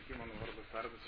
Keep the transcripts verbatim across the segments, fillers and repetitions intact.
Sveiki, mano vardas Ardas.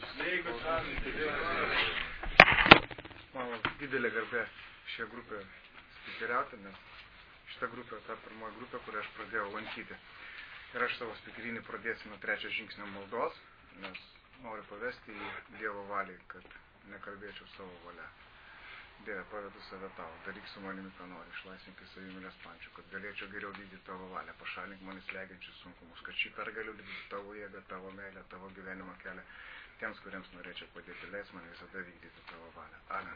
Mano didelė garbė šią grupę spikeriauti, nes šita grupė ta pirmoji grupė, kurią aš pradėjau lankyti. Ir aš savo spikerinį pradėsiu nuo trečio žingsnio maldos, nes noriu pavesti į Dievo valiai, kad nekalbėčiau savo valia. Dieve, pavedu save tau, daryk su manimi, ką nori, išlaisvink į savimylės pančių, kad galėčiau geriau vykdyti tavo valią, pašalink manis leidžiančius sunkumus, kad šį pergaliu vykdyti tavo jėgą, tavo meilę, tavo gyvenimo kelią, tiems, kuriems norėčiau padėti, leis man visada vykdyti tavo valią. Amen.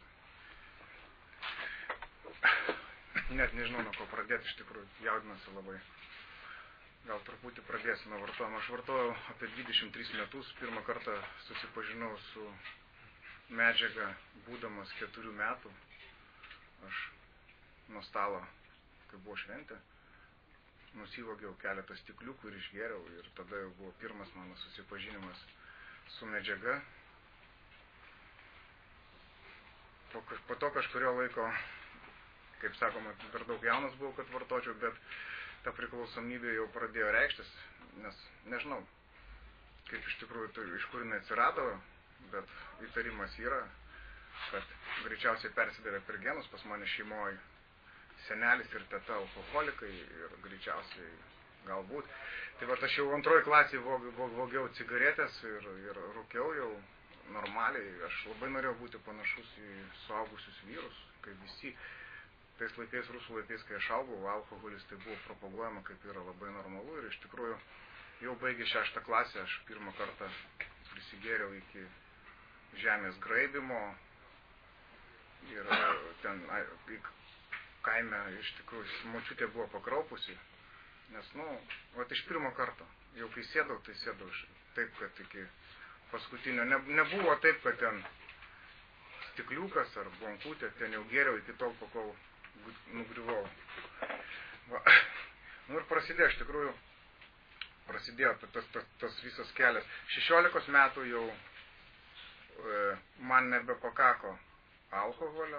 Net nežinau, nuo ko pradėti, iš tikrųjų, jaudinasi labai. Gal truputį pradėsiu nuo vartojimo. Aš vartojau apie dvidešimt tris metus, pirmą kartą susipažinau su medžiaga, būdamas keturių metų. Aš nuo stalo, kai buvo šventė, nusivogiau keletą stikliukų ir išgėriau, ir tada jau buvo pirmas mano susipažinimas su medžiaga. Po, po to kažkurio laiko, kaip sakoma, per daug jaunas buvau, kad vartočiau, bet ta priklausomybė jau pradėjo reikštis, nes nežinau, kaip iš tikrųjų, tai, iš kur jinai atsirado, bet įtarimas yra, kad greičiausiai persidavė per genus, pas mane šeimoje senelis ir teta alkoholikai ir greičiausiai galbūt. Tai va, aš jau antroji klasėje vogiau cigaretės ir, ir rūkiau jau normaliai. Aš labai norėjau būti panašus į suaugusius vyrus, kaip visi. Tais laikais, rusų laikais, kai aš augau, alkoholis tai buvo propaguojama, kaip yra labai normalu. Ir iš tikrųjų, jau baigė šeštą klasę, aš pirmą kartą prisigėriau iki žemės graibimo. Ir ten kaime iš tikrųjų močiutė buvo pakraupusi. Nes, nu, vat iš pirmo karto, jau kai sėdau, tai sėdau taip, kad iki paskutinio. Ne, nebuvo taip, kad ten stikliukas ar bonkutė, ten jau gėriau iki tol, kol nugriuvau. Va. Nu ir prasidėjo, iš tikrųjų, prasidėjo tas, tas, tas visas kelias. šešiolikos metų jau e, man nebepakako alkoholio.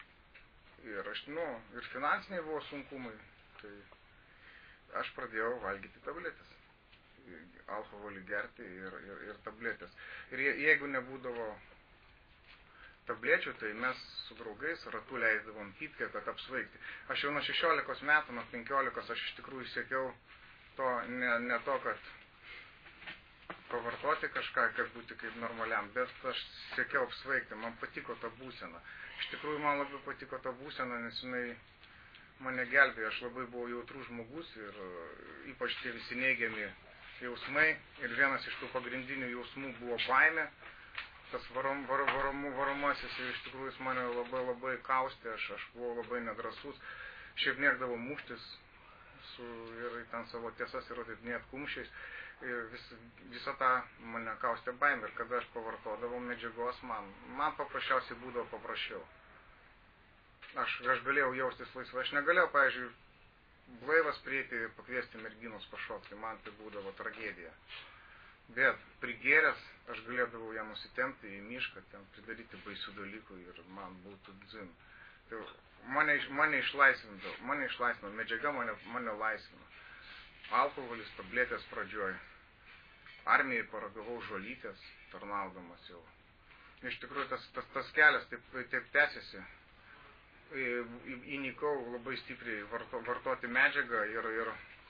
Ir aš, nu, ir finansiniai buvo sunkumai. Tai aš pradėjau valgyti tabletės. Alkoholį gerti ir, ir, ir tabletės. Ir je, jeigu nebūdavo tablečių, tai mes su draugais ratu leisdavom pypkę, kad apsvaigti. Aš jau nuo šešiolikos metų, nuo penkiolikos, aš iš tikrųjų siekiau to, ne, ne to, kad pavartoti kažką, kad būti kaip normaliam, bet aš siekiau apsvaigti, man patiko ta būsena. Iš tikrųjų, man labai patiko ta būsena, nes jinai mane gelbėjo, aš labai buvau jautrus žmogus ir ypač tie visi neigiami jausmai. Ir vienas iš tų pagrindinių jausmų buvo baimė. Tas varom, var, varomu, varomasis, ir iš tikrųjų jis mane labai labai kaustė, aš, aš buvau labai nedrasus. Šiaip mėgdavau muštis su, ir ten savo tiesas įrodinėti kumščiais. Ir vis, visą tą mane kaustė baimė. Ir kada aš pavartodavau medžiagos, man, man paprasčiausiai būdavo paprasčiau. Aš, aš galėjau jaustis laisvai. Aš negalėjau, pavyzdžiui, blaivas prieiti ir pakviesti merginos pašokti. Man tai būdavo tragedija. Bet prigėręs aš galėdavau ją nusitempti į mišką, ten pridaryti baisių dalykų ir man būtų dzin. Tai mane, mane išlaisvindavo, mane išlaisvindavo, medžiaga mane, mane laisvino. Alkoholis, tabletės pradžioj. Armijai paragavau žolytės, tarnaudamas jau. Iš tikrųjų, tas, tas, tas kelias taip, taip tęsiasi. Įnikau labai stipriai varto, vartoti medžiagą ir, ir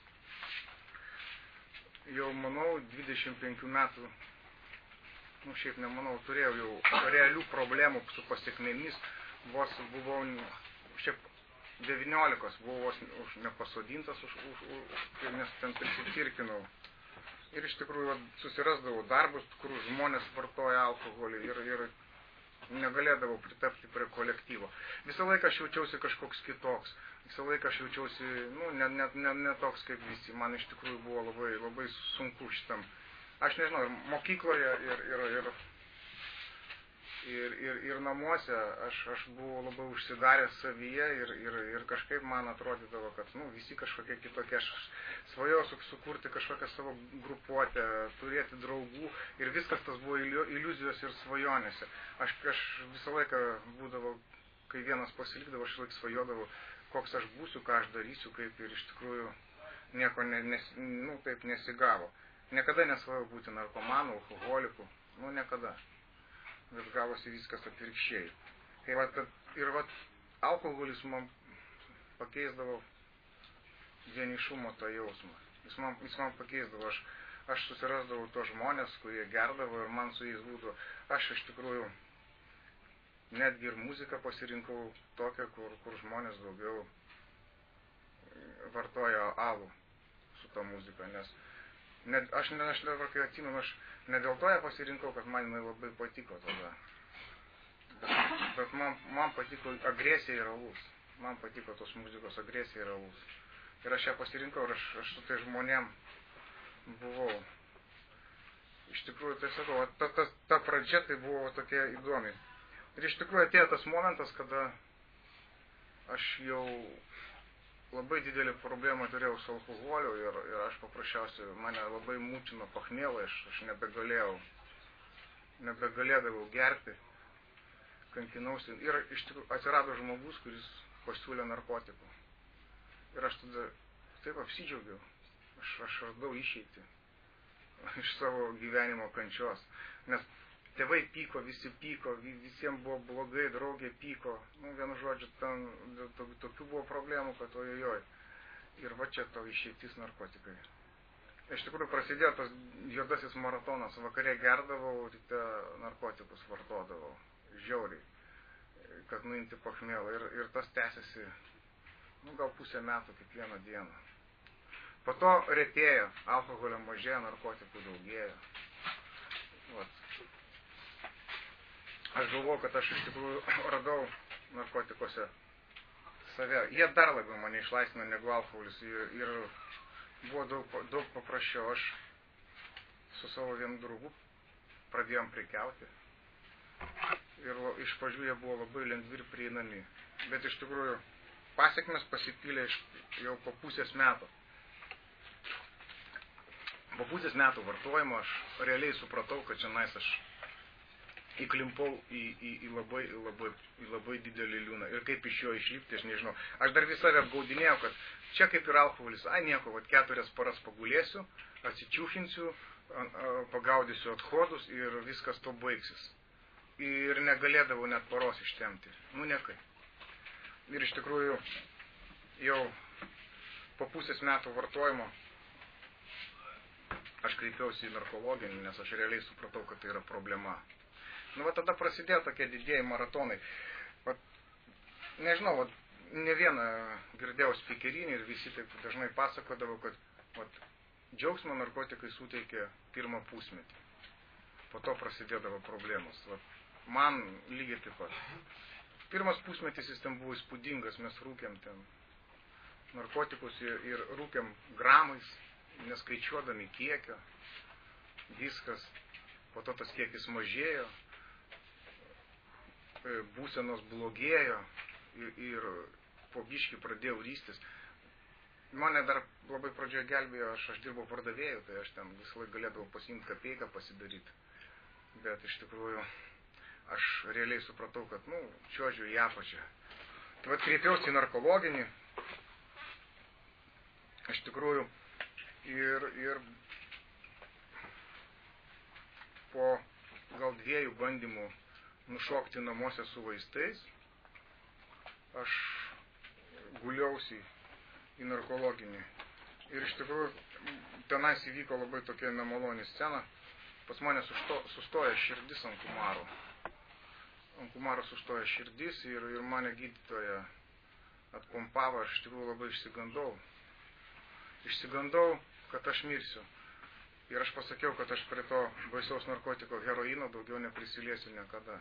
jau, manau, dvidešimt penkių metų, nu šiaip nemanau, turėjau jau realių problemų su pasiekmėmis. Vos buvau, šiaip devyniolikos buvau už nepasodintas, už, už, už, nes ten prisitvirkinau. Ir iš tikrųjų susirasdavau darbus, kur žmonės vartoja alkoholį ir, ir negalėdavau pritapti prie kolektyvo. Visą laiką aš jaučiausi kažkoks kitoks. Visą laiką aš jaučiausi, nu, ne, ne, ne, ne toks kaip visi. Man iš tikrųjų buvo labai, labai sunku šitam. Aš nežinau, ir mokykloje, ir, ir, ir, ir, ir, ir namuose aš, aš buvau labai užsidaręs savyje ir, ir, ir kažkaip man atrodydavo, kad, nu, visi kažkokie kitokie. Aš svajojau sukurti kažkokią savo grupuotę, turėti draugų ir viskas tas buvo iliuzijos ir svajonėse. Aš, aš visą laiką būdavau, kai vienas pasilikdavo, aš laik svajodavau, koks aš būsiu, ką aš darysiu, kaip ir iš tikrųjų nieko ne, nes, nu, taip nesigavo. Niekada nesvajau būti narkomanu, alkoholiku. Nu, niekada. Bet gavosi viskas atvirkščiai. Tai va, ir va, alkoholis man pakeisdavo vienišumo tą jausmą. Jis man, jis man pakeisdavo. Aš, aš susirasdavau tos žmonės, kurie gerdavo ir man su jais būdavo. Aš iš tikrųjų netgi ir muziką pasirinkau tokią, kur, kur žmonės daugiau vartojo alų su ta muzika. Nes net, aš, ne, aš dabar, kai atsimenu, aš ne dėl to ją pasirinkau, kad man jinai labai patiko tada. Bet, bet man, man patiko agresija ir alus. Man patiko tos muzikos agresija ir alus. Ir aš ją pasirinkau ir aš, aš su tai žmonėm buvau. Iš tikrųjų, tai sakau, ta, ta, ta pradžia tai buvo tokia įdomi. Ir iš tikrųjų atėjo tas momentas, kada aš jau labai didelį problemą turėjau su alkoholiu ir, ir aš paprasčiausiai, mane labai mūtino pachmėlai, aš, aš nebegalėjau, nebegalėdavau gerti, kankinausi. Ir iš tikrųjų atsirado žmogus, kuris pasiūlė narkotikų. Ir aš tada taip apsidžiaugiau, aš, aš radau išeitį iš savo gyvenimo kančios. Nes tėvai pyko, visi pyko, visiems buvo blogai, draugė pyko. Nu, vienu žodžiu, ten tokių buvo problemų, kad ojojoj. Ir va čia tau išeitis narkotikai. Iš tikrųjų prasidėjo tas juodasis maratonas. Vakarė gerdavau, ryte narkotikus vartodavau. Žiauriai. Kad nuimti pachmėlą. Ir, ir tas tęsiasi, nu, gal pusę metų kiekvieną dieną. Po to retėjo. Alkoholio mažėjo, narkotikų daugėjo. Vat. Aš galvoju, kad aš iš tikrųjų radau narkotikose save. Jie dar labiau mane išlaisvino negu alkoholis ir, ir buvo daug, daug paprasčiau. Aš su savo vienu draugu pradėjom prekiauti. Ir iš pradžių jie buvo labai lengvi ir prieinami. Bet iš tikrųjų pasekmes pasipylė jau po pusės metų. Po pusės metų vartojimo aš realiai supratau, kad šiandien aš įklimpau į, į, į, labai, į, labai, į labai didelį liūną. Ir kaip iš jo išlipti, aš nežinau. Aš dar visą apgaudinėjau, kad čia kaip ir alkoholis, ai nieko, vat keturias paras pagulėsiu, atsičiūchinsiu, pagaudysiu athodus ir viskas to baigsis. Ir negalėdavau net paros ištemti. Nu, nekai. Ir iš tikrųjų jau po pusės metų vartojimo aš kreipiausi į narkologinį, nes aš realiai supratau, kad tai yra problema. Nu, va tada prasidėjo tokie didieji maratonai. Va, nežinau, va, ne vieną girdėjau spikerinį ir visi taip dažnai pasakodavo, kad va, džiaugsmo narkotikai suteikė pirmą pusmetį. Po to prasidėdavo problemos. Va, man lygiai taip pat. Pirmas pusmetis jis ten buvo įspūdingas, mes rūkėm ten narkotikus ir, ir rūkėm gramais, neskaičiuodami kiekio, viskas, po to tas kiekis mažėjo, būsenos blogėjo ir, ir po biškį pradėjau rystis. Mane dar labai pradžioje gelbėjo, aš, aš dirbau pardavėjų, tai aš ten visą laiką galėdavau pasiimti kapeiką pasidaryti. Bet iš tikrųjų aš realiai supratau, kad, nu, čiuožiu į apačią. Tai vat kreipiausi į narkologinį, iš tikrųjų, ir, ir po gal dviejų bandymų nušokti namuose su vaistais, aš guliausi į narkologinį. Ir iš tikrųjų, tenais įvyko labai tokia nemaloni scena. Pas mane susto, sustoja širdis ant kumaro. Ant kumaro sustoja širdis ir, ir mane gydytoja atpumpavo. Aš iš tikrųjų labai išsigandau. Išsigandau, kad aš mirsiu. Ir aš pasakiau, kad aš prie to baisaus narkotiko heroino daugiau neprisiliesiu niekada.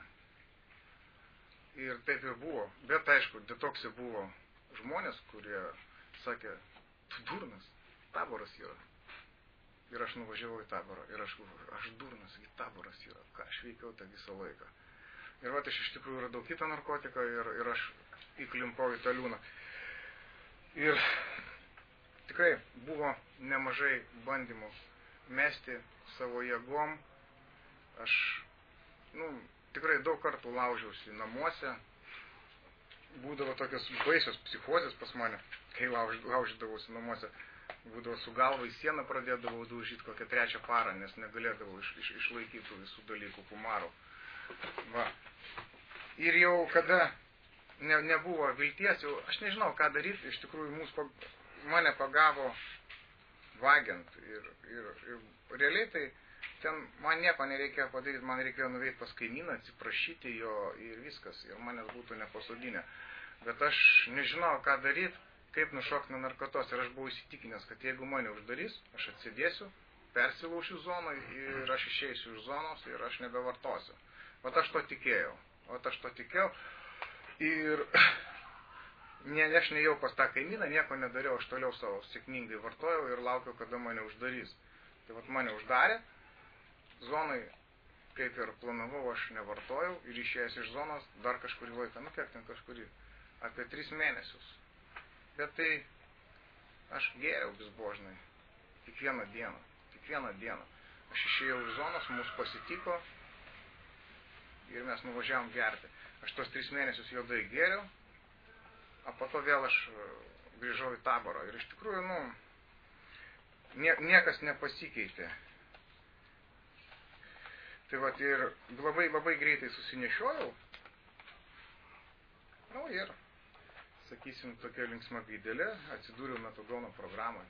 Ir taip ir buvo. Bet aišku, detokse buvo žmonės, kurie sakė, tu durnas, taboras yra. Ir aš nuvažiavau į taborą. Ir aš galvoju, aš durnas, taboras yra. Ką aš veikiau tą visą laiką. Ir vat aš iš tikrųjų radau kitą narkotiką ir, ir aš įklimpau į tą liūną. Ir tikrai buvo nemažai bandymų mesti savo jėgom. Aš, nu, tikrai daug kartų laužiausi namuose. Būdavo tokios baisios psichozės pas mane, kai lauž, laužydavausi namuose. būdavo su galva į sieną pradėdavau daužyti kokią trečią parą, nes negalėdavau iš, iš, išlaikyti visų dalykų kumarų. Va. Ir jau kada ne, nebuvo vilties, jau aš nežinau, ką daryti, iš tikrųjų mūsų, mane pagavo vagiant. Ir, ir, ir realiai tai ten man nieko nereikėjo padaryti, man reikėjo nuveikti pas kaimyną, atsiprašyti jo ir viskas, ir manęs būtų nepasodinę. Bet aš nežinau, ką daryti, kaip nušokti nuo narkotos. Ir aš buvau įsitikinęs, kad jeigu mane uždarys, aš atsidėsiu, persilaušiu zonai ir aš išeisiu iš zonos ir aš nebevartosiu. O aš to tikėjau. O aš to tikėjau. Ir ne, aš nejau pas tą kaimyną, nieko nedariau, aš toliau savo sėkmingai vartojau ir laukiau, kada mane uždarys. Tai vat mane uždarė, zonai, kaip ir planavau, aš nevartojau ir išėjęs iš zonos dar kažkurį laiką, nu kiek ten kažkurį, apie tris mėnesius. Bet tai aš gėriau bizbožnai, kiekvieną dieną, kiekvieną dieną. Aš išėjau iš zonos, mus pasitiko ir mes nuvažiavom gerti. Aš tos tris mėnesius juodai gėriau, o po to vėl aš grįžau į taborą. Ir iš tikrųjų, nu, nie, niekas nepasikeitė. Tai vat ir labai, labai greitai susinešiojau. Nu ir sakysim, tokia linksma gaidelė, atsidūriau metadono programoje.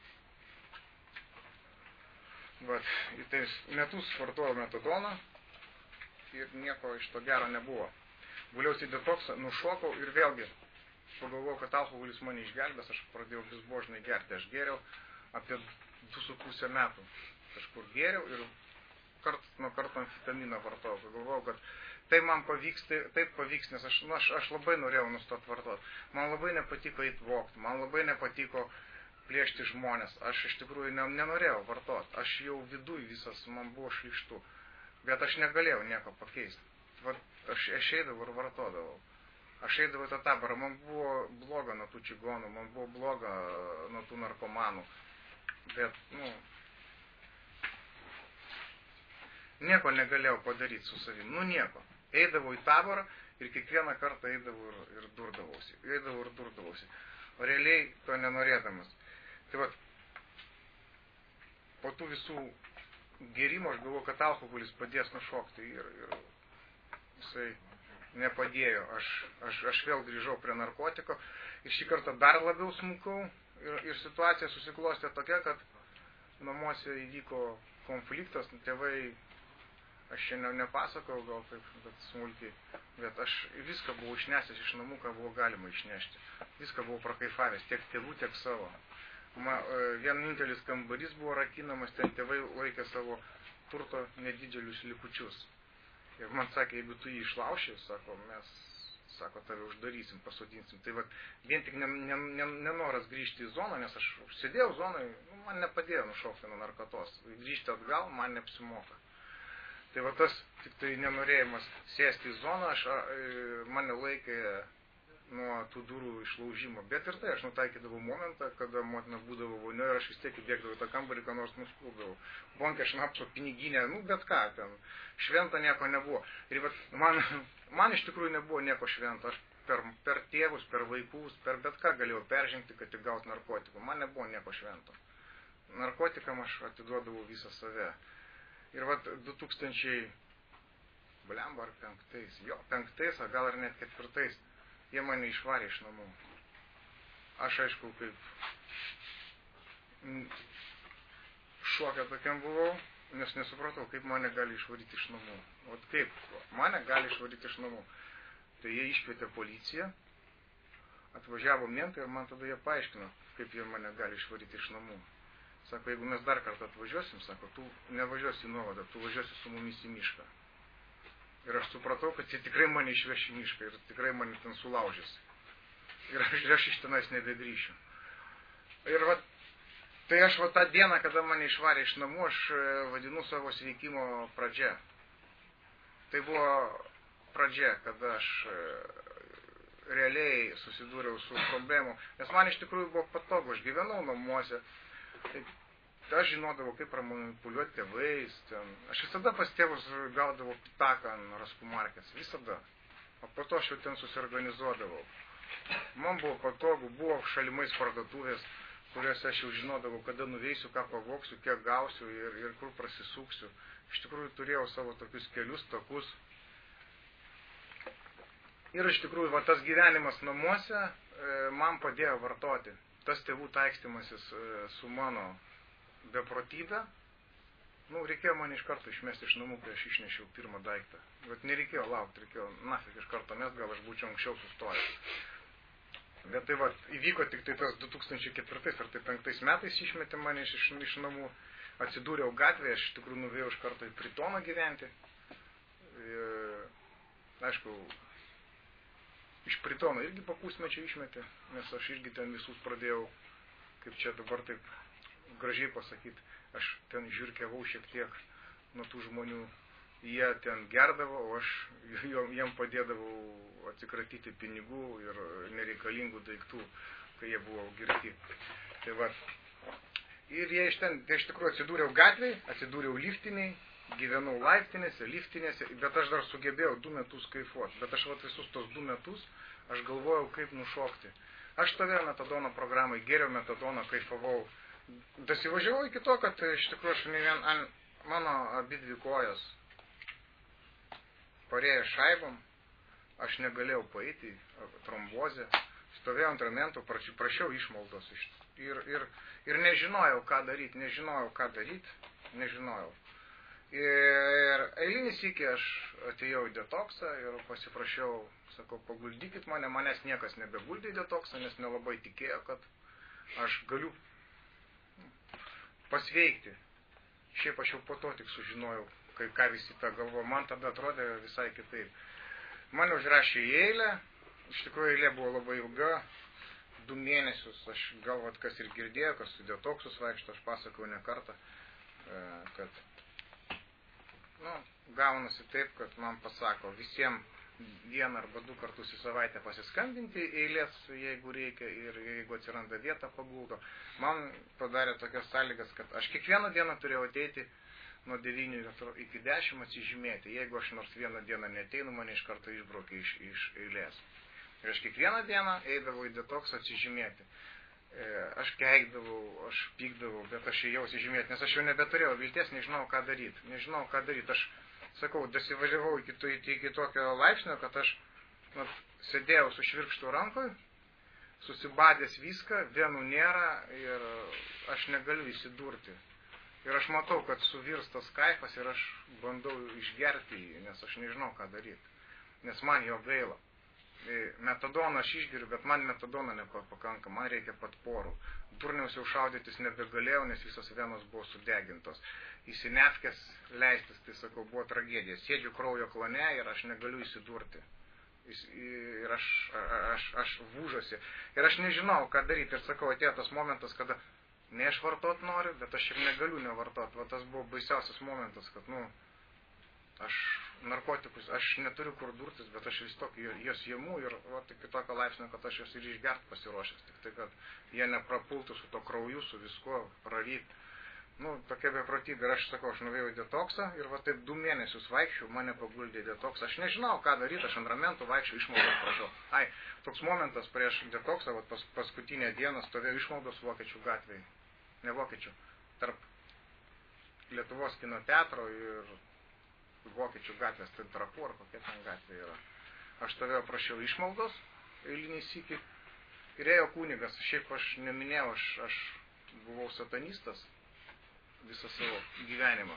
Vat, į tais metus vartojau metadoną ir nieko iš to gero nebuvo. Guliausi į detoksą, nušokau ir vėlgi pagalvojau, kad alkoholis mane išgelbės, aš pradėjau bizbožnai gerti. Aš gėriau apie du su pusę metų. Kažkur gėriau ir kart nuo karto amfetaminą vartojau. Pagalvojau, kad tai man pavyks, tai, taip pavyks, nes aš, nu, aš, aš labai norėjau nustoti vartoti. Man labai nepatiko eit vogti, man labai nepatiko plėšti žmonės. Aš iš tikrųjų ne, nenorėjau vartoti. Aš jau viduj visas, man buvo šlykštu. Bet aš negalėjau nieko pakeisti. Vat, aš, aš eidavau ir vartodavau. Aš eidavau į tą taborą, man buvo bloga nuo tų čigonų, man buvo bloga nuo tų narkomanų. Bet, nu, nieko negalėjau padaryti su savim. Nu, nieko. Eidavau į taborą ir kiekvieną kartą eidavau ir, ir durdavausi. Eidavau ir durdavausi. O realiai to nenorėdamas. Tai vat, po tų visų gėrimų aš galvoju, kad alkoholis padės nušokti ir, ir jisai nepadėjo. Aš, aš, aš vėl grįžau prie narkotiko ir šį kartą dar labiau smukau ir, ir situacija susiklostė tokia, kad namuose įvyko konfliktas, tėvai, aš šiandien nepasakau gal taip, bet smulkiai, bet aš viską buvau išnešęs iš namų, ką buvo galima išnešti. Viską buvau prakaifavęs, tiek tėvų, tiek savo. Ma, vienintelis kambarys buvo rakinamas, ten tėvai laikė savo turto nedidelius likučius. Ir man sakė, jeigu tu jį išlauši, sako, mes, sako, tave uždarysim, pasodinsim. Tai vat, vien tik nenoras grįžti į zoną, nes aš sėdėjau zonai, nu, man nepadėjo nušokti nuo narkotos. Grįžti atgal man neapsimoka. Tai va tas tik tai nenorėjimas sėsti į zoną, aš, mane laikė nuo tų durų išlaužimo. Bet ir tai aš nutaikydavau momentą, kada motina būdavo vonio ir aš vis tiek įbėgdavau į tą kambarį, ką nors nuskuldavau. Bonkę, šnapso, piniginę, nu bet ką, ten šventa nieko nebuvo. Ir vat, man, man iš tikrųjų nebuvo nieko švento. Aš per, per tėvus, per vaikus, per bet ką galėjau peržengti, kad tik gauti narkotikų. Man nebuvo nieko švento. Narkotikam aš atiduodavau visą save. Ir vat du tūkstančiai, blemba ar penktais, jo, penktais, ar gal ar net ketvirtais, jie mane išvarė iš namų. Aš aišku, kaip šoke tokiam buvau, nes nesupratau, kaip mane gali išvaryti iš namų. O kaip mane gali išvaryti iš namų. Tai jie iškvietė policiją, atvažiavo mentai ir man tada jie paaiškino, kaip jie mane gali išvaryti iš namų. Sako, jeigu mes dar kartą atvažiuosim, sako, tu nevažiuosi į nuovadą, tu važiuosi su mumis į mišką. Ir aš supratau, kad jie tikrai mane išveš į mišką ir tikrai mane ten sulaužys. Ir aš, aš iš tenais nebegrįšiu. Ir va, tai aš va tą dieną, kada mane išvarė iš namų, aš vadinu savo sveikimo pradžia. Tai buvo pradžia, kada aš realiai susidūriau su problemu. Nes man iš tikrųjų buvo patogu, aš gyvenau namuose. Tai aš žinodavau, kaip manipuliuoti tėvais. Ten. Aš visada pas tėvus gaudavau pitaką ant raskų markės. Visada. O po to aš jau ten susiorganizuodavau. Man buvo patogu, buvo šalimais parduotuvės. kuriuose aš jau žinodavau, kada nuveisiu, ką pavoksiu, kiek gausiu ir, ir kur prasisuksiu. Iš tikrųjų turėjau savo tokius kelius, takus. Ir iš tikrųjų va, tas gyvenimas namuose e, man padėjo vartoti. Tas tėvų taikstymasis e, su mano beprotybė. Nu, reikėjo man iš karto išmesti iš namų, kai aš išnešiau pirmą daiktą. Bet nereikėjo laukti, reikėjo nafik iš karto mest, gal aš būčiau anksčiau sustojęs. Bet tai va, įvyko tik tai tas du tūkstančiai ketvirtais ar tai penktais metais išmetė mane iš, iš namų, atsidūriau gatvėje, aš iš tikrųjų nuvėjau iš karto į Pritoną gyventi. Ir, aišku, iš Pritono irgi po pusmečio išmetė, nes aš irgi ten visus pradėjau, kaip čia dabar taip gražiai pasakyti, aš ten žiūrkiavau šiek tiek nuo tų žmonių, jie ten gerdavo, o aš jiem padėdavau atsikratyti pinigų ir nereikalingų daiktų, kai jie buvo girti. Tai va. Ir jie iš ten, tai iš tikrųjų atsidūriau gatvėj, atsidūriau liftiniai, gyvenau laiptinėse, liftinėse, bet aš dar sugebėjau du metus kaifuoti. Bet aš vat visus tos du metus, aš galvojau, kaip nušokti. Aš stovėjau metadono programai, gėriau metadoną, kaifavau. Dasivažiavau iki to, kad iš tikrųjų aš ne vien ant mano abidvi kojas parėjo šaibom, aš negalėjau paeiti, trombozė, stovėjau ant ramentų, prašiau išmaldos ir, ir, ir nežinojau, ką daryti, nežinojau, ką daryti, nežinojau. Ir eilinį sykį aš atėjau į detoksą ir pasiprašiau, sakau, paguldykit mane, manęs niekas nebeguldė į detoksą, nes nelabai tikėjo, kad aš galiu pasveikti. Šiaip aš jau po to tik sužinojau, kai ką visi tą galvo. Man tada atrodė visai kitaip. Mane užrašė į eilę. Iš tikrųjų, eilė buvo labai ilga. Du mėnesius. Aš galvat, kas ir girdėjo, kas su detoksus vaikšto, aš pasakau ne kartą, kad nu, gaunasi taip, kad man pasako visiems vieną arba du kartus į savaitę pasiskambinti eilės, jeigu reikia, ir jeigu atsiranda vieta, paguldo. Man padarė tokias sąlygas, kad aš kiekvieną dieną turėjau ateiti nuo devynių iki dešimt atsižymėti. Jeigu aš nors vieną dieną neteinu, mane iš karto išbraukė iš, iš eilės. Ir aš kiekvieną dieną eidavau į detoksą atsižymėti. Aš keikdavau, aš pykdavau, bet aš ėjau atsižymėti, nes aš jau nebeturėjau vilties, nežinau, ką daryti. Nežinau, ką daryti. Aš sakau, dasivažiavau iki, iki tokio laipsnio, kad aš nu, sėdėjau su švirkštu rankoj, susibadęs viską, vienų nėra ir aš negaliu įsidurti. Ir aš matau, kad suvirstas kaifas ir aš bandau išgerti jį, nes aš nežinau, ką daryti. Nes man jo gaila. Metadoną aš išgeriu, bet man metadono nepakanka, man reikia patporų. Durniaus jau šaudytis nebegalėjau, nes visos venos buvo sudegintos. Įsinefkės leistis, tai sakau, buvo tragedija. Sėdžiu kraujo klane ir aš negaliu įsidurti. Ir aš, aš, aš vūžosi. Ir aš nežinau, ką daryti. Ir sakau, atėjo tas momentas, kada ne aš vartot noriu, bet aš ir negaliu nevartot. Va tas buvo baisiausias momentas, kad, nu, aš narkotikus, aš neturiu kur durtis, bet aš vis tokį jos jėmų ir va, tik tokio laipsnio, kad aš jos ir išgert pasiruošęs. Tik tai, kad jie neprapultų su to krauju, su visko, praryt. Nu, tokia beprotybė. Ir aš sakau, aš nuvėjau į detoksą ir va taip du mėnesius vaikščiau, mane paguldė į detoksą. Aš nežinau, ką daryti, aš ant ramentų vaikščiau, išmaldos prašau. Ai, toks momentas prieš detoksą, va, pas, paskutinę dieną stovėjau išmaldos Vokiečių gatvėje. Ne Vokiečių, tarp Lietuvos kino teatro ir Vokiečių gatvės, tai Trakų ar kokia ten gatvė yra. Aš stovėjau, prašiau išmaldos, eilinį sykį, ir ėjo kunigas. Šiaip aš neminėjau, aš, aš buvau satanistas visą savo gyvenimą.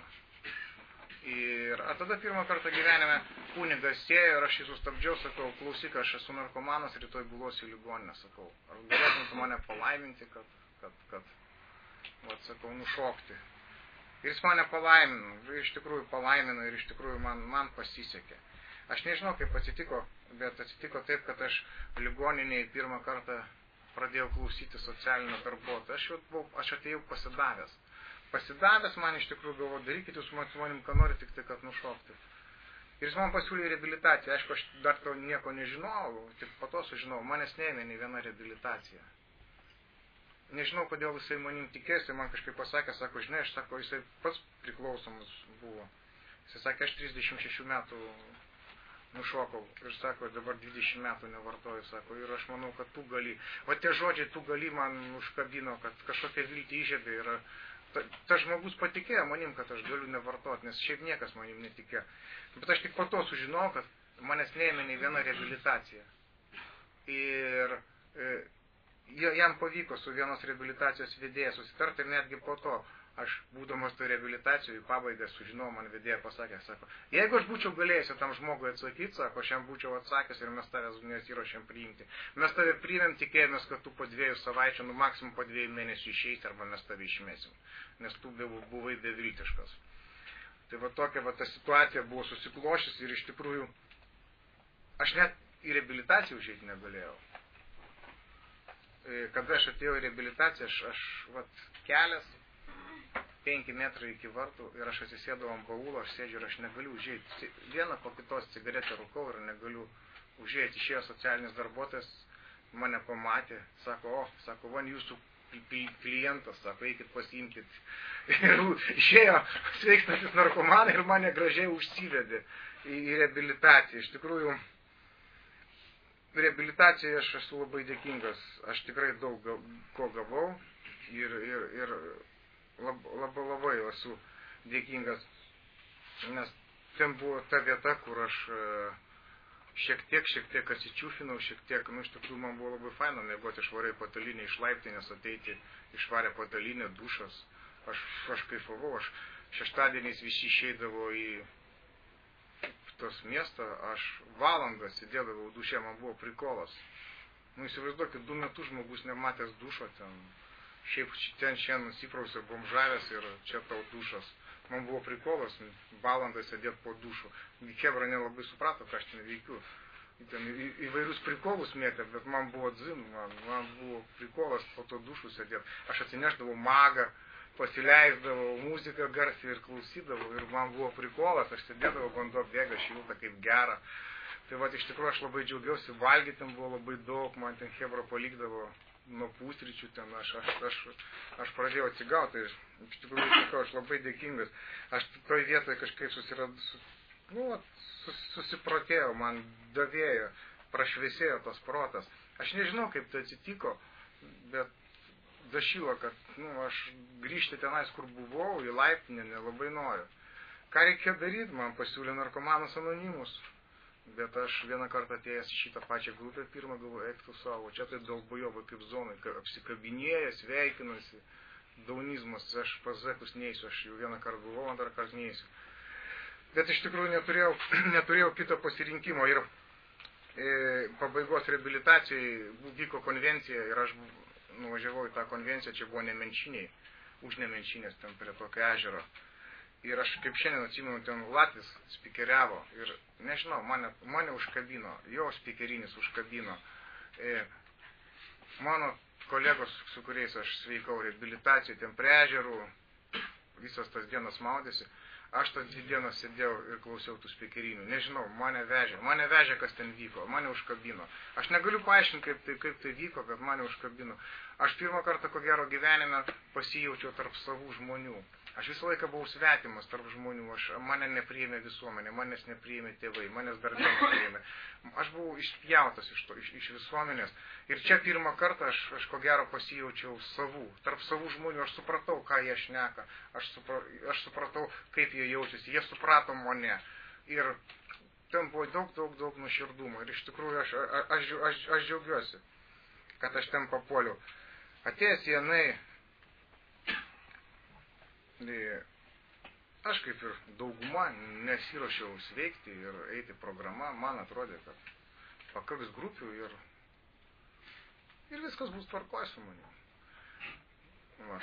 Ir a, tada pirmą kartą gyvenime kunigas sėjo ir aš jį sustabdžiau, sakau, klausyk, aš esu narkomanas, rytoj guluosiu į ligoninę, sakau. Ar galėtum tu mane palaiminti, kad, kad, kad, vat, sakau, nušokti. Ir jis mane palaimino, iš tikrųjų palaimino ir iš tikrųjų man, man pasisekė. Aš nežinau, kaip atsitiko, bet atsitiko taip, kad aš ligoninėje pirmą kartą pradėjau klausyti socialinio darbuotojo. Aš, buvau, aš atėjau pasidavęs. Pasidavęs man iš tikrųjų galvo, darykit jūs su manim, ką nori, tik tai, kad nušokti. Ir jis man pasiūlė reabilitaciją. Aišku, aš dar to nieko nežinojau, tik po to sužinojau, manęs neėmė nei viena reabilitacija. Nežinau, kodėl jisai manim tikėsi, man kažkaip pasakė, sako, žinai, aš sako, jisai pats priklausomas buvo. Jisai sakė, aš trisdešimt šešių metų nušokau ir sako, dabar dvidešimt metų nevartoju, sako, ir aš manau, kad tu gali. O tie žodžiai, tu gali man užkabino, kad kažkokia viltį įžiebė ir ta, ta žmogus patikėjo manim, kad aš galiu nevartoti, nes šiaip niekas manim netikėjo. Bet aš tik po to sužinojau, kad manęs neėmė nei viena reabilitacija. Ir e, jam pavyko su vienos reabilitacijos vedėja susitarti ir netgi po to aš, būdamas to reabilitacijų, į pabaigą sužinojau, man vedėja pasakė, sako, jeigu aš būčiau galėjęs tam žmogui atsakyti, sako, aš jam būčiau atsakęs ir mes tavęs nesiruošėm priimti. Mes tave priėmėm, tikėjomės, kad tu po dviejų savaičių, nu maksimum po dviejų mėnesių išeisi arba mes tave išmesim, nes tu buvai beviltiškas. Tai va tokia va ta situacija buvo susiklošęs ir iš tikrųjų aš net į reabilitaciją užeiti negalėjau. Kada aš atėjau į reabilitaciją, aš, aš vat, kelias, penki metrai iki vartų ir aš atsisėdau ant baulo, aš sėdžiu ir aš negaliu užėti. Vieną po kitos cigaretę rūkau ir negaliu užėti. Išėjo socialinis darbuotojas, mane pamatė, sako, o, sako, van jūsų klientas, sako, eikit pasiimkit. Ir išėjo sveikstantis narkomanai ir mane gražiai užsivedė į, į reabilitaciją. Iš tikrųjų, reabilitacijai aš esu labai dėkingas. Aš tikrai daug ko gavau ir, ir, ir labai, labai, labai esu dėkingas, nes ten buvo ta vieta, kur aš šiek tiek, šiek tiek atsičiūfinau, šiek tiek, nu, iš tikrųjų man buvo labai faina mėgoti švariai patalinę iš laiptinės, ateiti išvarę patalinę, dušas. Aš, aš kaifavau, aš šeštadieniais visi išeidavo į tos miestą, aš valandą sėdėdavau duše, man buvo prikolas. Nu, įsivaizduokit, du metus žmogus nematęs dušo ten. Šiaip ten šiandien nusiprausė bomžavęs ir čia tau dušas. Man buvo prikolas, valandą sėdėti po dušu. Chebra nelabai suprato, ką aš ten veikiu. Ten į, įvairius prikolus mėtė, bet man buvo dzin, man, man buvo prikolas po to dušų sėdėti. Aš atsineždavau magą, pasileisdavau muziką garsiai ir klausydavau. Ir man buvo prikolas, aš sėdėdavau, vanduo bėga, šilta, kaip gera. Tai va, iš tikrųjų aš labai džiaugiausi, valgyti ten buvo labai daug, man ten Chebra palikdavo nuo pusryčių ten, aš, aš, aš, aš pradėjau atsigauti, tai iš tikrųjų sakau, aš labai dėkingas. Aš toj vietoje kažkaip susiradu, nu, sus, susiprotėjau, man davėjo, prašviesėjo tas protas. Aš nežinau, kaip tai atsitiko, bet dašyla, kad, nu, aš grįžti tenais, kur buvau, į laiptinę nelabai noriu. Ką reikia daryti, man pasiūlė Narkomanus Anonimus. Bet aš vieną kartą atėjęs į šitą pačią grupę, pirmą galvoju, eik tu savo, čia taip dalbujovai kaip zonai, apsikabinėja, sveikinasi, daunizmas, aš pas zekus neįsiu, aš jau vieną kartą buvau, antrą kartą neįsiu. Bet iš tikrųjų neturėjau, neturėjau kito pasirinkimo ir e, pabaigos reabilitacijai vyko konvencija ir aš nuvažiavau į tą konvenciją, čia buvo Nemenčiniai, už Nemenčinės, ten prie tokio ežero. Ir aš kaip šiandien atsimenu, ten Latvis spikeriavo ir nežinau, mane, mane užkabino, jo spikerinis užkabino. E, mano kolegos, su kuriais aš sveikau reabilitacijai, ten prie ežerų, visas tas dienas maudėsi, aš tas dvi dienas sėdėjau ir klausiau tų spikerinių. Nežinau, mane vežė, mane vežė, kas ten vyko, mane užkabino. Aš negaliu paaiškinti, kaip tai, kaip tai vyko, kad mane užkabino. Aš pirmą kartą, ko gero gyvenime, pasijaučiau tarp savų žmonių. Aš visą laiką buvau svetimas tarp žmonių, aš, mane nepriėmė visuomenė, manęs nepriėmė tėvai, manęs dar nepriėmė. Aš buvau išpjautas iš, to, iš, iš visuomenės. Ir čia pirmą kartą aš, aš ko gero pasijaučiau savų, tarp savų žmonių, aš supratau, ką jie šneka, aš, supra, aš supratau, kaip jie jaučiasi, jie suprato mane. Ir ten buvo daug, daug, daug nuoširdumo. Ir iš tikrųjų aš, aš, aš, aš džiaugiuosi, kad aš ten papuoliau. Atėjęs į N A, aš kaip ir dauguma nesiruošiau sveikti ir eiti programą, man atrodė, kad pakaks grupių ir, ir viskas bus tvarkoj su manim. Va.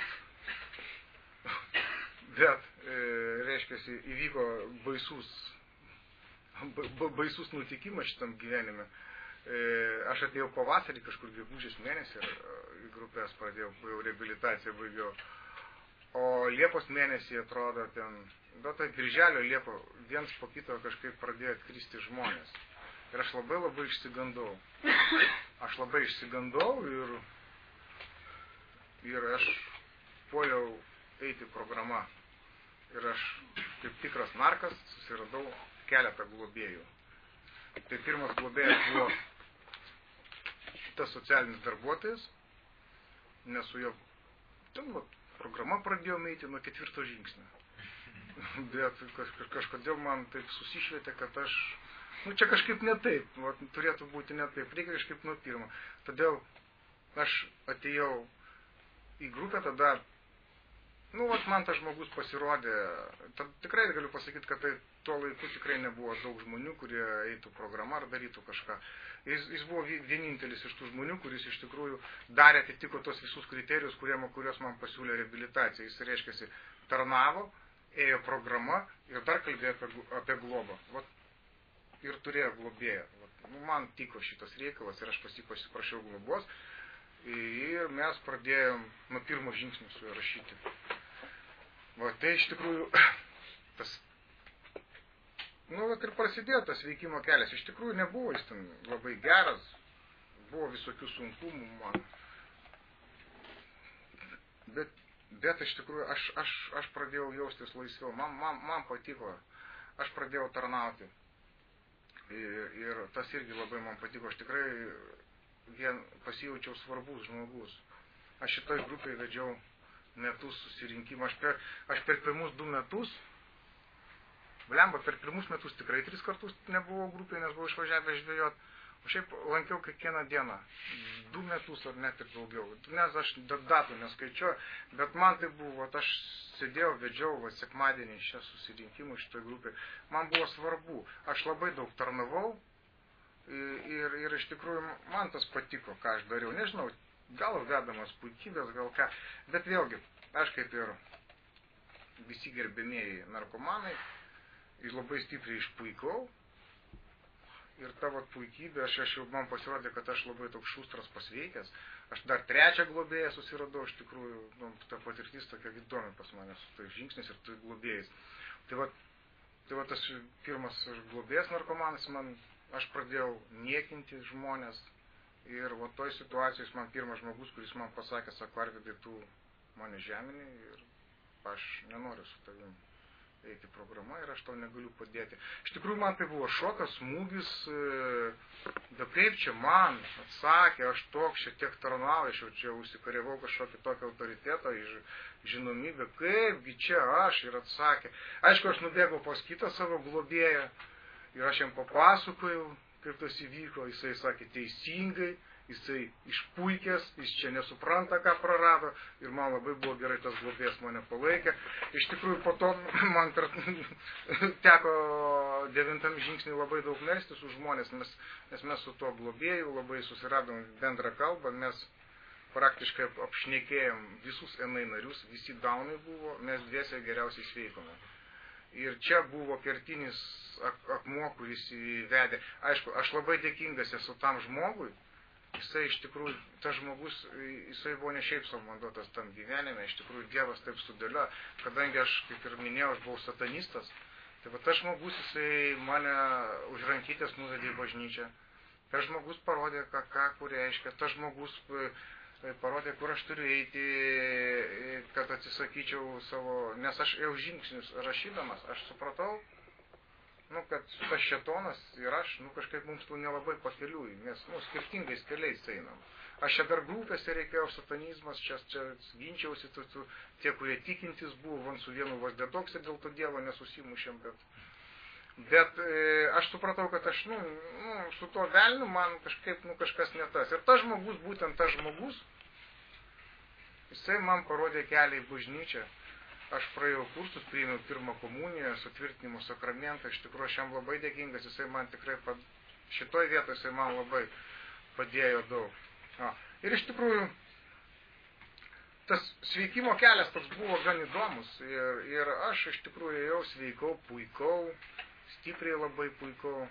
Bet, e, reiškia, įvyko baisus, ba, baisus nutikimas šitam gyvenime. E, aš atėjau pavasarį, kažkur gegužės mėnesį ir į grupės pradėjau, jau reabilitaciją baigiau. O Liepos mėnesį atrodo ten, bet tai birželio Liepo, viens po kito kažkaip pradėjo atkristi žmonės. Ir aš labai labai išsigandau. Aš labai išsigandau ir, ir aš puoliau eiti programą. Ir aš kaip tikras narkas susiradau keletą globėjų. Tai pirmas globėjas buvo tas socialinis darbuotojas, nes su jo ten va, programa pradėjome eiti nuo ketvirto žingsnio. Bet kaž, kažkodėl man taip susišvietė, kad aš, nu čia kažkaip ne taip, va, turėtų būti ne taip, reikia kažkaip nuo pirmo. Todėl aš atėjau į grupę, tada, nu, vat, man tas žmogus pasirodė, tad tikrai galiu pasakyti, kad tai tuo laiku tikrai nebuvo daug žmonių, kurie eitų programą ar darytų kažką. Jis, jis buvo vienintelis iš tų žmonių, kuris iš tikrųjų darė, atitiko tos visus kriterijus, kurios man pasiūlė reabilitaciją. Jis, reiškia, tarnavo, ėjo programa ir dar kalbėjo apie, apie globą. Vat, ir turėjo globėją. Vat, nu, man tiko šitas reikalas ir aš pasiprašiau globos. Ir mes pradėjom nuo pirmo žingsnio su juo rašyti. Va, tai iš tikrųjų tas, nu, vat ir prasidėjo tas veikimo kelias. Iš tikrųjų nebuvo jis ten labai geras, buvo visokių sunkumų man. Bet, bet iš tikrųjų aš, aš, aš pradėjau jaustis laisviau, man, man, man patiko, aš pradėjau tarnauti. Ir, ir tas irgi labai man patiko, aš tikrai vien pasijaučiau svarbus žmogus. Aš šitoj grupėje vedžiau metus susirinkimą. Aš per, aš per pirmus du metus, blemba, per pirmus metus tikrai tris kartus nebuvau grupėje, nes buvau išvažiavęs žvejot. O šiaip lankiau kiekvieną dieną. Du metus ar net ir daugiau. Nes aš datų neskaičiuoju, bet man tai buvo, aš sėdėjau, vedžiau va, sekmadienį šią susirinkimą šitoj grupėje. Man buvo svarbu. Aš labai daug tarnavau. Ir, ir iš tikrųjų man tas patiko, ką aš dariau. Nežinau, gal vedamas puikybės, gal ką. Bet vėlgi, aš kaip ir visi gerbėmėjai narkomanai, ir labai stipriai išpuikau. Ir ta vat puikybė, aš, aš jau man pasirodė, kad aš labai toks šustras pasveikęs. Aš dar trečią globėją susiradau, iš tikrųjų, nu, ta patirtis tokia įdomi pas mane su tais žingsniais ir tais globėjais. Tai vat, tai vat tas pirmas globėjas narkomanas man... Aš pradėjau niekinti žmonės ir va toj situacijos man pirmas žmogus, kuris man pasakė, sako, Arvydai, tu mane žemini ir aš nenoriu su tavim eiti programą ir aš tau negaliu padėti. Iš tikrųjų man tai buvo šokas, smūgis, bet kaip čia man atsakė, aš toks šiek tiek tarnauju, aš jau čia užsikariavau kažkokį tokį autoritetą, žinomybę, kaipgi čia aš ir atsakė. Aišku, aš nubėgau pas kitą savo globėją. Ir aš jam papasakojau, kaip tas įvyko, jisai sakė teisingai, jisai išpuikęs, jis čia nesupranta, ką prarado, ir man labai buvo gerai, tas globėjas mane palaikė. Iš tikrųjų, po to man per, teko devintam žingsnį labai daug melstis už žmonės, nes, nes mes su tuo globėju labai susiradom bendrą kalbą, mes praktiškai apšnekėjom visus enai narius, visi daunai buvo, mes dviese geriausiai sveikome. Ir čia buvo kertinis akmuo, kuris įvedė. Aišku, aš labai dėkingas esu tam žmogui. Jisai iš tikrųjų, tas žmogus, jisai buvo ne šiaip savo man duotas tam gyvenime. Iš tikrųjų, Dievas taip sudėlio. Kadangi aš, kaip ir minėjau, aš buvau satanistas. Tai va tas žmogus, jisai mane už rankytės nuvedė į bažnyčią. Tas žmogus parodė, ką, ką kur reiškia. Tas žmogus parodė, kur aš turiu eiti, kad atsisakyčiau savo, nes aš jau žingsnius rašydamas, aš supratau, nu, kad tas šėtonas ir aš, nu, kažkaip mums tu nelabai pakeliui, nes, nu, skirtingais keliais einam. Aš čia dar grupėse reikėjo satanizmas, čia, čia ginčiausi, tu, tu, tie, kurie tikintis buvo, van su vienu vasdedoksė, dėl to Dievo nesusimušėm, bet, bet e, aš supratau, kad aš, nu, nu, su tuo velniu man kažkaip, nu, kažkas ne tas. Ir tas žmogus, būtent tas žmogus, jisai man parodė kelią į bažnyčią. Aš praėjau kursus, priėmiau pirmą komuniją, sutvirtinimo sakramentą, iš tikrųjų aš jam labai dėkingas, jisai man tikrai, pad... šitoj vietoj jisai man labai padėjo daug. A. Ir iš tikrųjų, tas sveikimo kelias toks buvo gan įdomus ir, ir aš iš tikrųjų jau sveikau, puikau, stipriai labai puikau.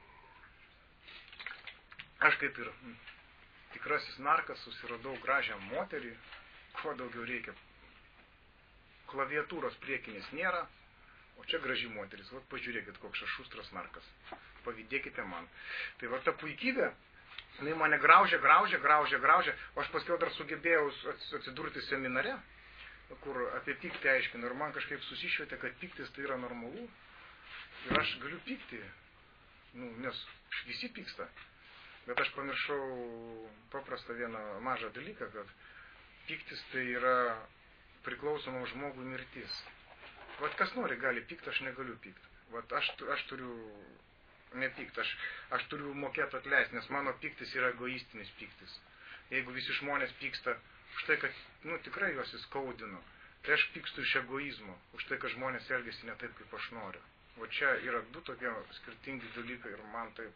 Aš kaip ir tikrasis narkas susiradau gražią moterį, kuo daugiau reikia. Klaviatūros priekinės nėra, o čia graži moteris. Vat pažiūrėkit, koks aš šustras narkas. Pavydėkite man. Tai va ta puikybė, jinai mane graužė, graužė, graužė, graužė, o aš paskiau dar sugebėjau atsidurti seminare, kur apie pyktį aiškinu, ir man kažkaip susišvietė, kad pyktis tai yra normalu. Ir aš galiu pykti. Nu, nes visi pyksta. Bet aš pamiršau paprastą vieną mažą dalyką, kad pyktis tai yra priklausomam žmogui mirtis. Vat kas nori gali pykti, aš negaliu pykti. Vat aš, aš turiu nepykti, aš, aš turiu mokėti atleisti, nes mano pyktis yra egoistinis pyktis. Jeigu visi žmonės pyksta už tai, kad, nu, tikrai juos įskaudino, tai aš pykstu iš egoizmo, už tai, kad žmonės elgiasi ne taip, kaip aš noriu. O čia yra du tokie skirtingi dalykai ir man taip.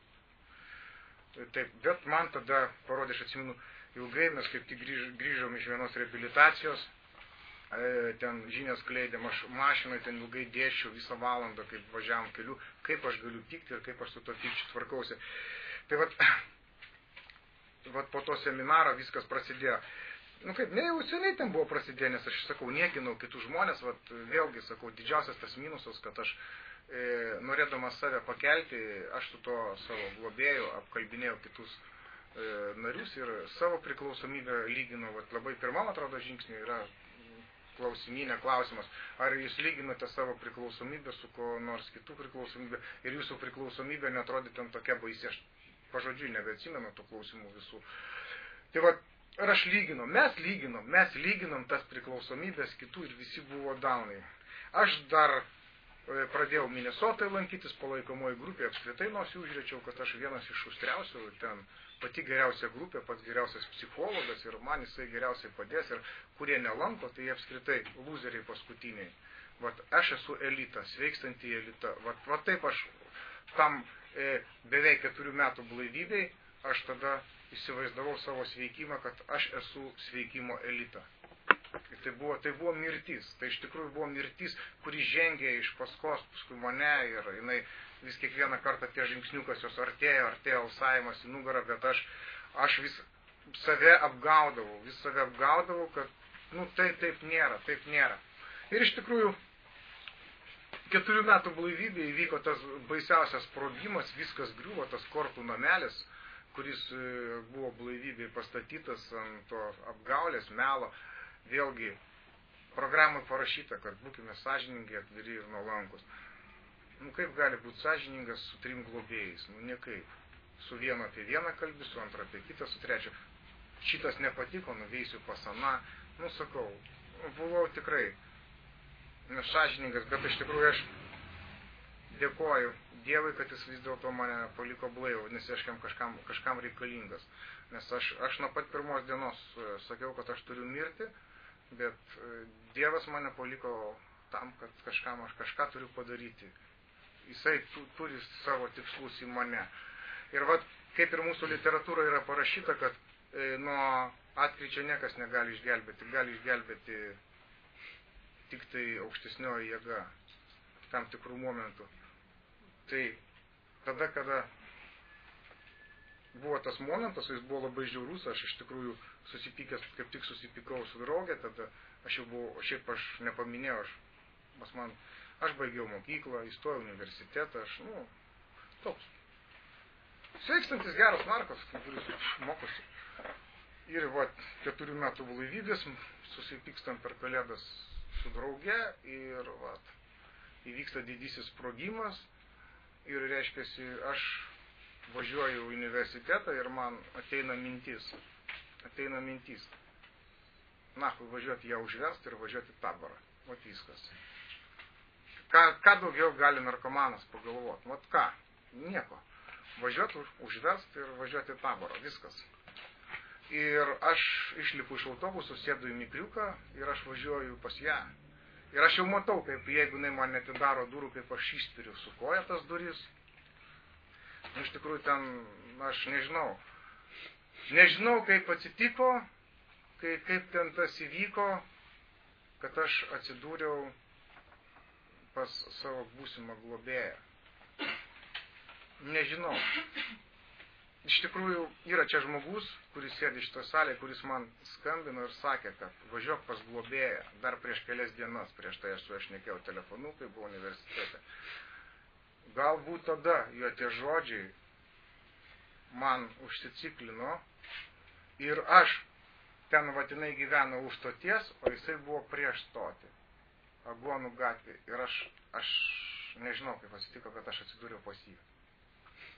Taip, bet man tada parodė, aš atsimenu, ilgai mes kaip tik grįž, grįžom iš vienos reabilitacijos, e, ten žinias kleidėm, aš mašinai ten ilgai dėščiau visą valandą, kaip važiavam keliu, kaip aš galiu pykti ir kaip aš su to pykčiu tvarkausi. Tai vat, vat po to seminaro viskas prasidėjo. Nu kaip, ne jau seniai ten buvo prasidėję, nes aš sakau, niekinau kitus žmonės, vat vėlgi sakau, didžiausias tas minusas, kad aš e, norėdamas save pakelti, aš su to savo globėju apkalbinėjau kitus e, narius ir savo priklausomybę lyginau, vat labai pirmam atrodo žingsniui yra klausimynė klausimas, ar jūs lyginote savo priklausomybę su ko nors kitų priklausomybė ir jūsų priklausomybė netrodė ten tokia baisi, aš pažodžiui nebeatsimenu tų klausimų visų. Tai vat, ir aš lyginom, mes lyginom, mes lyginom tas priklausomybės kitų ir visi buvo daunai. Aš dar pradėjau Minesotai lankytis palaikomoj grupėje, apskritai nors užrečiau, kad aš vienas iš užstriausių, ten pati geriausia grupė, pats geriausias psichologas ir man jisai geriausiai padės ir kurie nelanko, tai apskritai lūzeriai paskutiniai. Vat aš esu elitas, sveikstanti elita. Vat, vat taip aš tam e, beveik keturių metų blaivybei, aš tada įsivaizdavau savo sveikimą, kad aš esu sveikimo elita. Tai buvo, tai buvo mirtis, tai iš tikrųjų buvo mirtis, kuri žengė iš paskos, paskui mane ir jinai vis kiekvieną kartą tie žingsniukas jos artėjo, artėjo alsavimas į nugarą, bet aš, aš vis save apgaudavau, vis save apgaudavau, kad, nu, tai taip nėra, taip nėra. Ir iš tikrųjų, keturių metų blaivybė įvyko tas baisiausias sprogimas, viskas griuvo, tas kortų namelis, kuris buvo blaivybėje pastatytas ant to apgaulės, melo. Vėlgi, programai parašyta, kad būkime sąžiningi, atviri ir nuolankus. Nu, kaip gali būti sąžiningas su trim globėjais? Nu, niekaip. Su vienu apie vieną kalbį, su antrą apie kitą, su trečiu. Šitas nepatiko, nuveisiu pas aną. Nu, sakau, buvau tikrai nesąžiningas, bet iš tikrųjų aš dėkoju Dievui, kad jis vis dėlto mane paliko blaivų, nes aš kažkam, kažkam reikalingas. Nes aš, aš nuo pat pirmos dienos sakiau, kad aš turiu mirti, bet Dievas mane paliko tam, kad kažkam aš kažką turiu padaryti. Jisai tu, turi savo tikslus į mane. Ir vat, kaip ir mūsų literatūroje yra parašyta, kad e, nuo atkryčio niekas negali išgelbėti, gali išgelbėti tik tai aukštesnioji jėga tam tikrų momentų. Tai tada, kada buvo tas momentas, jis buvo labai žiaurus, aš iš tikrųjų susipykęs, kaip tik susipykau su draugė, tada aš jau buvau, šiaip aš nepaminėjau, aš, pas man, aš baigiau mokyklą, įstojau į universitetą, aš, nu, toks. Sveikstantis geras narkos, kuris mokosi. Ir va, keturių metų blaivybės, susipykstam per kalėdas su drauge ir va, įvyksta didysis sprogimas ir reiškiasi, aš važiuoju į universitetą ir man ateina mintis, ateina mintis. Na, važiuoti ją užvesti ir važiuoti į taborą. Vat viskas. Ką, ką daugiau gali narkomanas pagalvoti? Vat ką? Nieko. Važiuoti, užvesti ir važiuoti į taborą. Viskas. Ir aš išlipu iš autobusų, sėdu į mikriuką ir aš važiuoju pas ją. Ir aš jau matau, kaip jeigu jinai man netidaro durų, kaip aš išspiriu su koja tas duris. Iš tikrųjų ten, aš nežinau, nežinau kaip atsitiko, kaip, kaip ten tas įvyko, kad aš atsidūriau pas savo būsimą globėją. Nežinau. Iš tikrųjų yra čia žmogus, kuris sėdi šitą salę, kuris man skambino ir sakė, kad važiuok pas globėją dar prieš kelias dienas, prieš tai aš su aš šnekėjau telefonu, kai buvau universitete. Galbūt tada jo tie žodžiai man užsiciklino ir aš ten vatinai gyveno už stoties, o jisai buvo prieš stotį, Aguonų gatvėje. Ir aš, aš nežinau, kaip atsitiko, kad aš atsidūriau pas jį.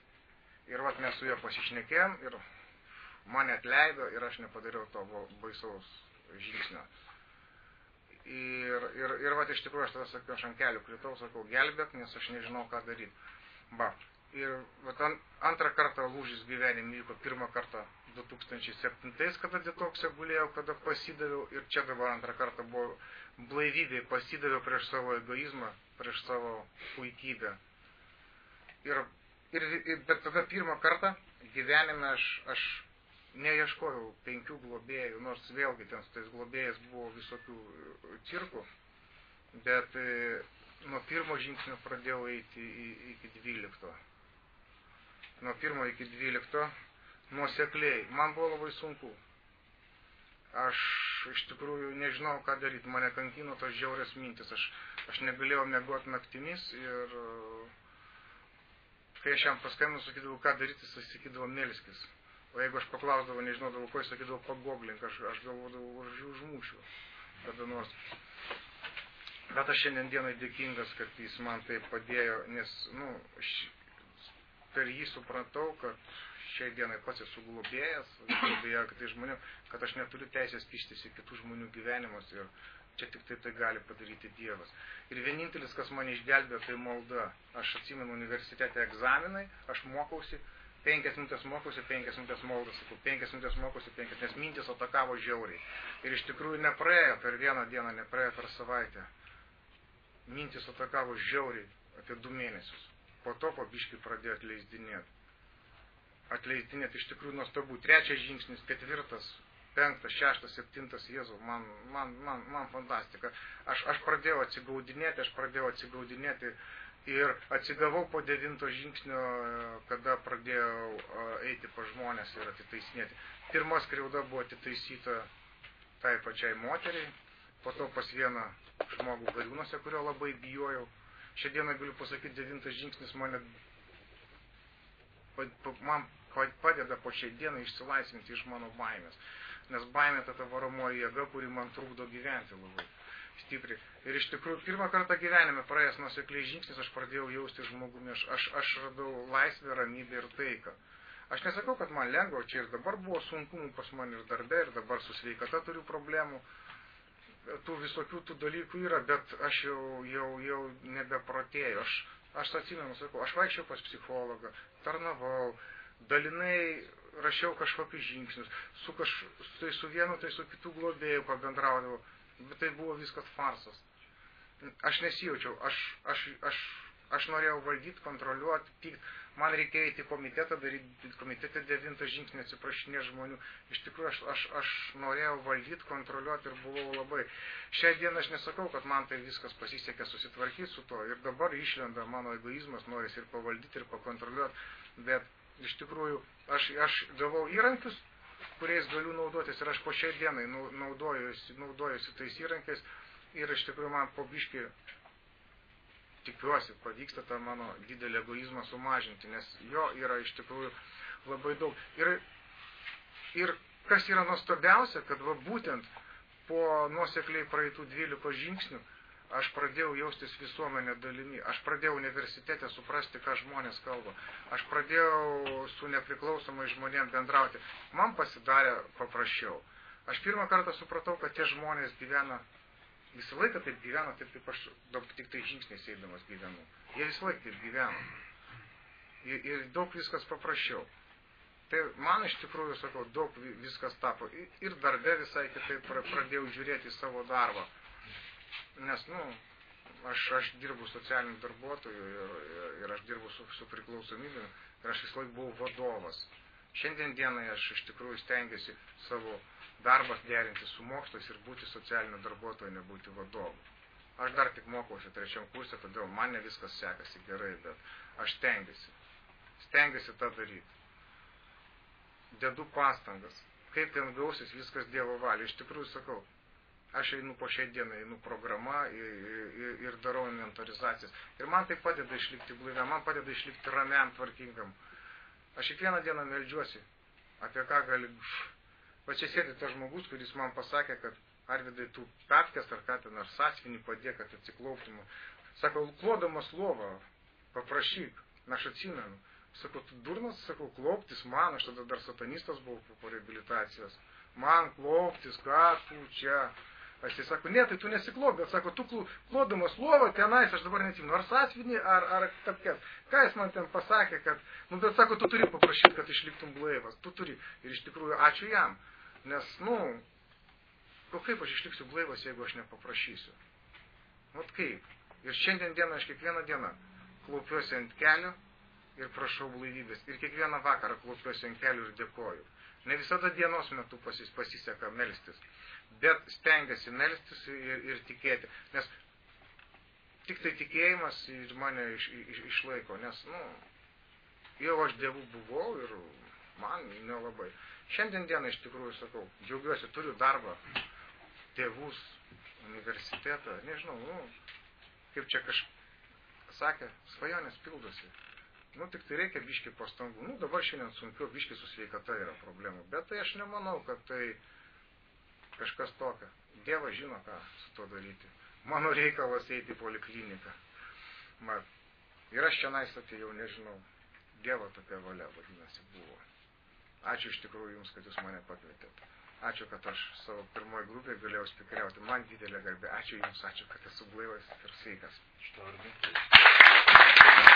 Ir vat mes su juo pasišnekėjom ir mane atleido ir aš nepadariau to baisaus žingsnio. Ir, ir, ir vat iš tikrųjų aš tada sakiau, aš ant kelių kritau, sakau, gelbėk, nes aš nežinau, ką daryti. Ba. Ir vat antrą kartą lūžis gyvenime vyko pirmą kartą du tūkstančiai septintais, kada detokse gulėjau, kada pasidaviau. Ir čia dabar antrą kartą buvo blaivybė, pasidaviau prieš savo egoizmą, prieš savo puikybę. Ir, ir, ir, bet tada pirmą kartą gyvenime aš, aš neieškojau penkių globėjų, nors vėlgi ten su tais globėjais buvo visokių cirkų, bet e, nuo pirmo žingsnio pradėjau eiti į, iki dvylikto. Nuo pirmo iki dvylikto nuosekliai. Man buvo labai sunku. Aš iš tikrųjų nežinau, ką daryti. Mane kankino tos žiaurios mintis. Aš, aš negalėjau miegoti naktimis ir kai aš jam paskambinu, sakydavau, ką daryti, jis sakydavo, melskis. O jeigu aš paklausdavau, nežinodavau, ko jis sakydavo, pagoglink, aš, aš galvodavau, už jų užmušiu kada nors. Bet aš šiandien dienai dėkingas, kad jis man tai padėjo, nes, nu, š, per jį supratau, kad šiai dienai pats esu globėjas, kalbėjo kitai žmonių, kad aš neturiu teisės kištis į kitų žmonių gyvenimus ir čia tik tai tai gali padaryti Dievas. Ir vienintelis, kas mane išgelbėjo, tai malda. Aš atsimenu universitete egzaminai, aš mokausi, penkias minutės mokausi, penkias minutės maldas, sakau, penkias minutės mokausi, penkias, nes mintis atakavo žiauriai. Ir iš tikrųjų nepraėjo per vieną dieną, nepraėjo per savaitę. Mintis atakavo žiauriai apie du mėnesius. Po to po biškį pradėjo atleisdinėti. Atleisdinėti iš tikrųjų nuostabu. Trečias žingsnis, ketvirtas, penktas, šeštas, septintas, Jėzau, man, man, man, man fantastika. Aš, aš pradėjau atsigaudinėti, aš pradėjau atsigaudinėti ir atsigavau po devinto žingsnio, kada pradėjau eiti pas žmonės ir atitaisinėti. Pirma skriauda buvo atitaisyta tai pačiai moteriai, po to pas vieną žmogų Gariūnuose, kurio labai bijojau. Šią dieną galiu pasakyti, devintas žingsnis mane, man padeda po šiai dieną išsilaisvinti iš mano baimės. Nes baimė ta varomoji jėga, kuri man trukdo gyventi labai stipriai. Ir iš tikrųjų, pirmą kartą gyvenime praėjęs nuosekliai žingsnis, aš pradėjau jausti žmogumi. Aš, aš, aš radau laisvę, ramybę ir taiką. Aš nesakau, kad man lengva, čia ir dabar buvo sunkumų pas man ir darbe, ir dabar su sveikata turiu problemų. Tų visokių tų dalykų yra, bet aš jau, jau, jau nebeprotėjau. Aš, aš atsimenu, sakau, aš vaikščiau pas psichologą, tarnavau, dalinai rašiau kažkokius žingsnius, su, kaž, tai su vienu, tai su kitų globėjų pabendraudavau, bet tai buvo viskas farsas. Aš nesijaučiau, aš, aš, aš, aš norėjau valdyti, kontroliuoti, pykt. Man reikėjo įti komitetą, daryti komitete devintą žingsnį, atsiprašinė žmonių. Iš tikrųjų, aš, aš, aš norėjau valdyti, kontroliuoti ir buvau labai. Šią dieną aš nesakau, kad man tai viskas pasisekė susitvarkyti su to. Ir dabar išlenda mano egoizmas, noris ir pavaldyti, ir pakontroliuoti. Bet iš tikrųjų, aš, aš gavau įrankius, kuriais galiu naudotis. Ir aš po šiai dienai naudojusi, naudojusi tais įrankiais. Ir iš tikrųjų man po biškį, tikiuosi, pavyksta tą mano didelį egoizmą sumažinti, nes jo yra iš tikrųjų labai daug. Ir, ir kas yra nuostabiausia, kad va būtent po nuosekliai praeitų dvylikos žingsnių aš pradėjau jaustis visuomenė dalimi. Aš pradėjau universitete suprasti, ką žmonės kalba. Aš pradėjau su nepriklausomai žmonėm bendrauti. Man pasidarė paprasčiau. Aš pirmą kartą supratau, kad tie žmonės gyvena visą laiką taip gyveno, taip kaip aš daug tik tai žingsniais eidamas gyvenu. Jie visą laiką taip gyveno. Ir, ir daug viskas paprasčiau. Tai man iš tikrųjų, sakau, daug viskas tapo. Ir darbe visai kitaip pradėjau žiūrėti į savo darbą. Nes, nu, aš, aš dirbu socialiniu darbuotoju ir, ir, ir aš dirbu su, su priklausomybėm ir aš visą laiką buvau vadovas. Šiandien dienai aš iš tikrųjų stengiuosi savo darbas derinti su mokslais ir būti socialiniu darbuotoju, nebūti vadovu. Aš dar tik mokausi trečiam kursė, todėl man ne viskas sekasi gerai, bet aš stengiuosi. Stengiuosi tą daryti. Dedu pastangas. Kaip ten gausis, viskas Dievo valia. Iš tikrųjų sakau, aš einu po šiai dienai, einu programa ir, ir, ir darau inventorizacijas. Ir man tai padeda išlikti blaiviam, man padeda išlikti ramiam, tvarkingam. Aš kiekvieną dieną meldžiuosi, apie ką gali... Va čia sėdi tas žmogus, kuris man pasakė, kad Arvidai, tu petkės ar ką ten, ar sąsvinį padėk, kad atsiklauptum. Sako, klodamas lovą, paprašyk. Aš atsimenu. Sakau, tu durnas, sakau, kloptis man, aš tada dar satanistas buvau po reabilitacijos. Man kloptis, ką tu čia? Aš tai sako, ne, tai tu nesiklop, bet sako, tu klodamas lovą tenais, aš dabar neatsimenu, ar sąsvinį, ar, ar tapkės. Ką jis man ten pasakė, kad, nu, bet sako, tu turi paprašyti, kad išliktum blaivas, tu turi. Ir iš tikrųjų, ačiū jam. Nes, nu, o kaip aš išliksiu blaivas, jeigu aš nepaprašysiu? Vat kaip? Ir šiandien dieną, aš kiekvieną dieną klaupiuosi ant kelių ir prašau blaivybės. Ir kiekvieną vakarą klaupiuosi ant kelių ir dėkoju. Ne visada dienos metu pasis, pasiseka melstis. Bet stengiasi melstis ir, ir tikėti. Nes tik tai tikėjimas ir mane iš, iš, išlaiko. Nes, nu, jau aš dievų buvau ir man nelabai. Šiandien dieną iš tikrųjų sakau, džiaugiuosi, turiu darbą, tėvus, universitetą, nežinau, nu, kaip čia kažkas sakė, svajonės pildosi. Nu, tik tai reikia biški pastangų. Nu, dabar šiandien sunkiau, biški su sveikata yra problemų. Bet tai aš nemanau, kad tai kažkas tokio. Dievas žino, ką su to daryti. Mano reikalas eiti į polikliniką. Mat, ir aš čia nais atėjau, nežinau. Dievo tokia valia, vadinasi, buvo. Ačiū iš tikrųjų Jums, kad Jūs mane pakvietėte. Ačiū, kad aš savo pirmoji grupėje galėjau spikriauti. Man didelė garbė. Ačiū Jums, ačiū, kad esu blaivas ir sveikas.